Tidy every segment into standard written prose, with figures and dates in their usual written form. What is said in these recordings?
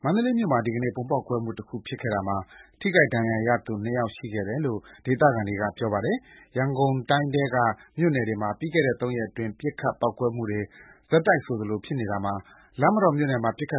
မန္တလေးမြို့မှာ ဒီကနေ့ ဗုံးပေါက်ကွဲမှုတခုဖြစ်ခဲ့တာမှာ ထိခိုက်ဒဏ်ရာရသူ ၂ ယောက်ရှိခဲ့တယ်လို့ ဒေသခံတွေက ပြောပါတယ်။ ရန်ကုန်တိုင်းထဲက မြို့နယ်တွေမှာ ပြီးခဲ့တဲ့ ၃ ရက်အတွင်း ပစ်ခတ် ပေါက်ကွဲမှုတွေ ဆက်တိုက်ဆိုသလို ဖြစ်နေတာမှာ လမ်းမတော်မြို့နယ်မှာ ပစ်ခတ်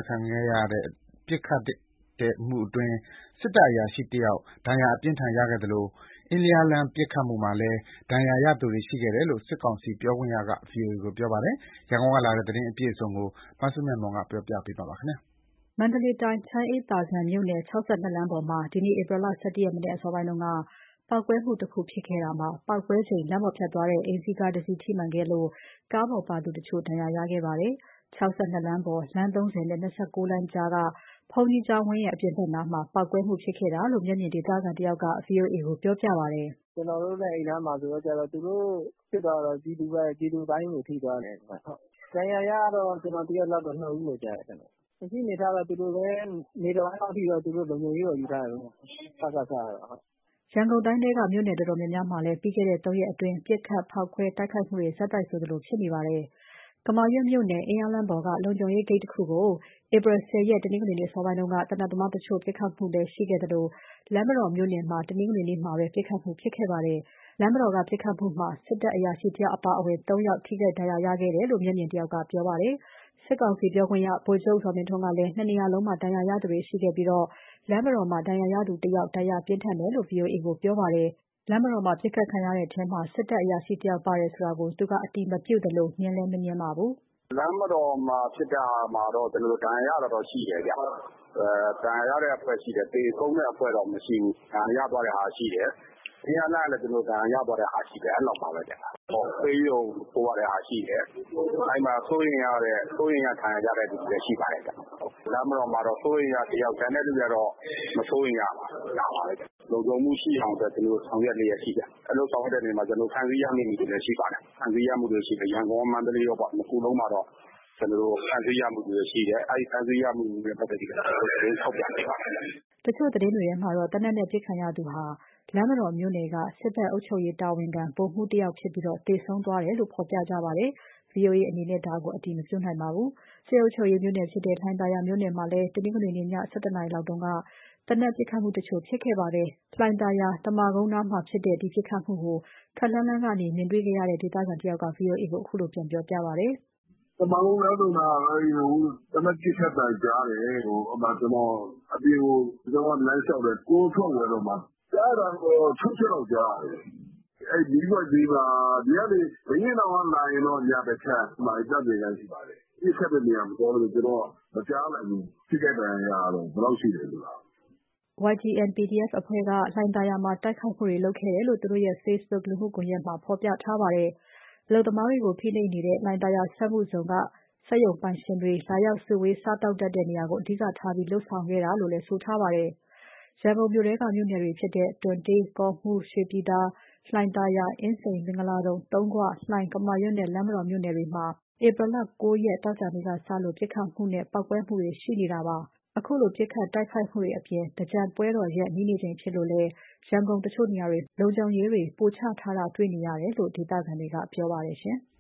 မှုအတွင်း စစ်တပ်အရာရှိတယောက် ဒဏ်ရာအပြင်းအထန်ရခဲ့သလို အင်းလျားလမ်း ပစ်ခတ်မှုမှာလည်း ဒဏ်ရာရသူတွေ ရှိခဲ့တယ်လို့ စစ်ကောင်စီပြောခွင့်ရက ဗွီအိုအေကို ပြောပါတယ်။ ရန်ကုန်ကလာတဲ့ သတင်းအပြည့်အစုံကို မစုမြတ်မွန်က ပြောပြပါမယ်။မန္တလေးတိုင်း ချမ်းအေးသာဇံမြို့နယ် ၆၂ လမ်းပေါ်မှာ ဒီနေ့ ဧပြီ ၁၁ ရက် မနက်အစောပိုင်းက ပေါက်ကွဲမှုတခုဖြစ်ခဲ့တာမှာ ပေါက်ကွဲချိန် လမ်းပေါ်ဖြတ်သွားတဲ့ အိမ်စီးကားတစီး ထိမှန်ခဲ့လို့ ကားပေါ်ပါသူတချို့ ဒဏ်ရာရခဲ့ပါတယ်။ ၆၂ လမ်းပေါ် လမ်း ၃၀ နဲ့ ၂၉ လမ်းကြားက ဘုန်းကြီးကျောင်းဝင်းရဲ့ အပြင်ဘက်နားမှာ ပေါက်ကွဲမှုဖြစ်ခဲ့တာလို့ မျက်မြင်ဒေသခံတယောက်က VOA ကိုပြောပြပါတယ်။ "ကျနော်တို့လည်း အဲ့နားမှာဆိုတော့ သူတို့ပစ်သွားတော့ ပြည်သူပိုင်းကို ထိသွားတယ်။ ဒဏ်ရာရကတော့ ကျနော်သိရသလောက် ၂ ဦးလို့ကြားတယ်။ လက်ရှိအနေအထားကတော့ သူတို့လည်း နေ့တပိုင်းလောက်ထိတော့ လုံခြုံရေးတော့ ယူထားတယ် စကစကတော့။ " ရန်ကုန်တိုင်းထဲက မြို့နယ်တော်တော်များများမှာလည်း ပြီးခဲ့တဲ့ ၃ ရက်အတွင်း ပစ်ခတ် ဖောက်ခွဲ တိုက်ခိုက်မှုတွေ ဆက်တိုက်ဆိုသလို ဖြစ်နေပါတယ်။ ကမာရွတ်မြို့နယ် အင်းလျားလမ်းပေါ်က လုံခြုံရေးဂိတ်တခုကို ဧပြီ ၁၀ ရက် တနင်္ဂနွေနေ့ အစောပိုင်းက သေနတ်သမားတချို့ ပစ်ခတ်မှုလည်း ရှိခဲ့သလို လမ်းမတော်မြို့နယ်မှာ တနင်္ဂနွေနေ့မှာပဲ ပစ်ခတ်မှုဖြစ်ခဲ့ပါတယ်။ လမ်းမတော်က ပစ်ခတ်မှုမှာ စစ်တပ်အရာရှိတယောက်အပါအဝင် ၃ ယောက် ထိခိုက်ဒဏ်ရာရခဲ့တယ်လို့ မျက်မြင်တယောက်က ပြောပါတယ်။ စစ်ကောင်စီပြောခွင့်ရ ဗိုလ်ချုပ်ဇော်မင်းထွန်းကလည်း ၂ နေရာလုံးမှာ ဒဏ်ရာရသူတွေရှိခဲ့ပြီး လမ်းမတော်မှာ ဒဏ်ရာရသူတယောက် ဒဏ်ရာပြင်းထန်တယ်လို့ VOA ကိုပြောပါတယ်။ လမ်းမတော်မှာ ပစ်ခတ်ခံရတဲ့ထဲမှာ စစ်တပ်အရာရှိတယောက်ပါတယ်ဆိုတာကို သူကအတည်မပြုသလို ငြင်းလည်း မငြင်းပါဘူး။ "လမ်းမတော်မှာဖြစ်တာမှာတော့ ဒဏ်ရာရတာတော့ရှိတယ်ဗျ။ ဒဏ်ရာရတဲ့အဖွဲ့ရှိတယ်။ သေဆုံးတဲ့အဖွဲ့တော့မရှိဘူး။ ဒဏ်ရာရသွားတဲ့ဟာရှိတယ်။ အင်းယားလမ်းကလည်း ဒဏ်ရာရသွားတဲ့ဟာရှိတယ်။ အဲ့လောက်ပါပဲဗျ။ ဆေးရုံပို့ရတဲ့ဟာရှိတယ်။ အဲ့မှာစိုးရိမ်ရဒဏ်ရာရတဲ့သူတွေလည်း ရှိပါတယ်ဗျ။ လမ်းမတော်မှာတော့ စိုးရိမ်ရတယောက် ကျန်တဲ့သူတွေကတော့ မစိုးရိမ်ရပါဘူး။ ဒါပါပဲဗျ။ လုံခြုံမှုရှိအောင်အတွက် ဆောင်ရွက်လျက်ရှိတယ်။ အဲ့လိုဆောင်ရွက်တဲ့နေရာမှာ ဖမ်းဆီးရမိမှုတွေလည်းရှိပါတယ်။ ဖမ်းဆီးရမိမှုတွေရှိတယ် ရန်ကုန်ရော မန္တလေးရောပေါ့ နှစ်ခုလုံးမှာတော့ ဖမ်းဆီးရမိမှုတွေရှိတယ်။ အဲ့ဖမ်းဆီးရမိမှုတွေနဲ့ပတ်သက်ပြီး သတင်းထုတ်ပြန်နေပါတယ်။ " တချို့သတင်းတွေထဲမှာတော့ သေနတ်နဲ့ပစ်ခံရသူဟာ လမ်းမတော်မြို့နယ်က စစ်ဘက်အုပ်ချုပ်ရေးတာဝန်ခံ ဗိုလ်မှူးတယောက်ဖြစ်ပြီး သေဆုံးသွားတယ်လို့ ဖော်ပြကြပါတယ်။ VOA အနေနဲ့ ဒါကို အတည်မပြုနိုင်ပါဘူး။ စစ်အုပ်ချုပ်ရေးမြို့နယ်ဖြစ်တဲ့ လှိုင်သာယာမြို့နယ်မှာလည်း တနင်္ဂနွေနေ့ ည ၁၁ နာရီလောက်က သေနတ်ပစ်ခတ်မှုတချို့ ဖြစ်ခဲ့ပါတယ်။ လှိုင်သာယာ သမ္မာကုန်းနားမှာဖြစ်တဲ့ ဒီပစ်ခတ်မှုကို ခပ်လှမ်းလှမ်းကနေ မြင်တွေ့ခဲ့တဲ့ ဒေသခံတယောက်က VOA ကို ခုလိုပြန်ပြောပြပါတယ်။ "သမ္မာကုန်းလမ်းဆုံနားက သေနတ်ပစ်ခတ်သံကြားတယ်။ ကျနော်အပြင်ကို လမ်းလျှောက်တယ်။ ကိုယ်ထွက်ဝယ်တော့မှ ကြားရတာတော့ ၆ ချက်လောက်ကြားရတယ်။ အဲ့မီးပွိုင့်ဘေးမှာ ဒီကနေ ဘုရင့်နောင်ကလာရင်တော့ ညာဘက်ခြမ်း သန့်စင်ခန်းရှိပါတယ်။ ပစ်ခတ်တဲ့နေရာမသွားလို့ ကျနော်မကြားလိုက်ဘူး။ ထိခိုက်ဒဏ်ရာရတာတော့ ဘယ်လောက်ရှိတယ်ဆိုတာ။ " YGN PDF အဖွဲ့က လှိုင်သာယာမှာ တိုက်ခိုက်မှုတွေလုပ်ခဲ့တယ်လို့ သူတို့ရဲ့ Facebook လူမှုကွန်ယက်မှာ ဖော်ပြထားပါတယ်။ အလုပ်သမားတွေကို ဖိနှိပ်နေတဲ့ လှိုင်သာယာစက်မှုဇုန်က စက်ရုံပိုင်ရှင်တွေ လာရောက်စုဝေး စားသောက်တတ်တဲ့နေရာကို အဓိကထားပြီး လုပ်ဆောင်ခဲ့တာလို့လည်း ဆိုထားပါတယ်။ ရန်ကုန်မြို့ထဲက မြို့နယ်တွေဖြစ်တဲ့ တွံတေး၊ ကော့မှူး၊ ရွှေပြည်သာ၊ လှိုင်သာယာ၊ အင်းစိန်၊ မင်္ဂလာဒုံ၊ သုံးခွ၊ လှိုင်၊ ကမာရွတ်နဲ့ လမ်းမတော်မြို့နယ်တွေမှာ ဧပြီ ၉ ရက် သောကြာနေ့ကစလို့ ပစ်ခတ်မှုနဲ့ ပေါက်ကွဲမှုတွေ ရှိနေတာပါ။ ခုလို ပစ်ခတ်တိုက်ခိုက်မှုတွေအပြင် သင်္ကြန်ပွဲတော်ရက် နီးနေချိန်ဖြစ်လို့လည်း ရန်ကုန်တချို့နေရာတွေ လုံခြုံရေးတွေ ပိုချထားတာတွေ့ရတယ်လို့ ဒေသခံတွေက ပြောပါတယ်ရှင်။